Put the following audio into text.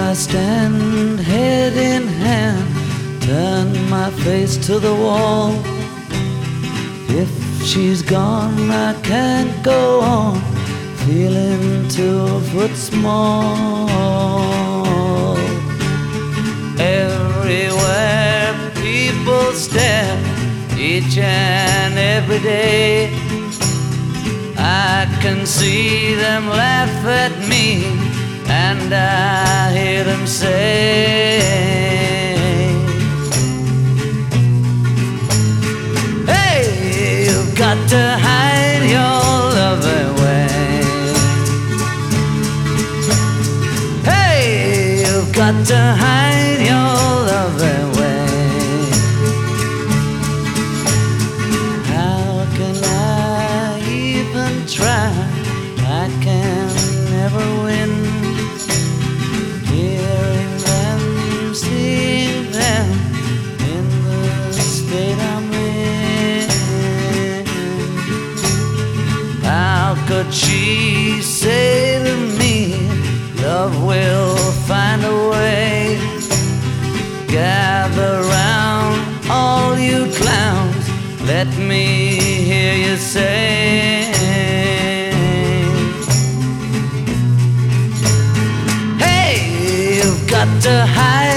I stand head in hand, turn my face to the wall. If she's gone, I can't go on, feeling 2 foot small. Everywhere people stare, each and every day. I can see them laugh at me, and I hear them say, hey, you've got to hide your love away. Hey, you've got to hide your love away. How can I even try? I can never win. Hearing them, seeing them in the state I'm in. How could she say to me, love will find a way? Gather round, all you clowns, let me hear you say, got to hide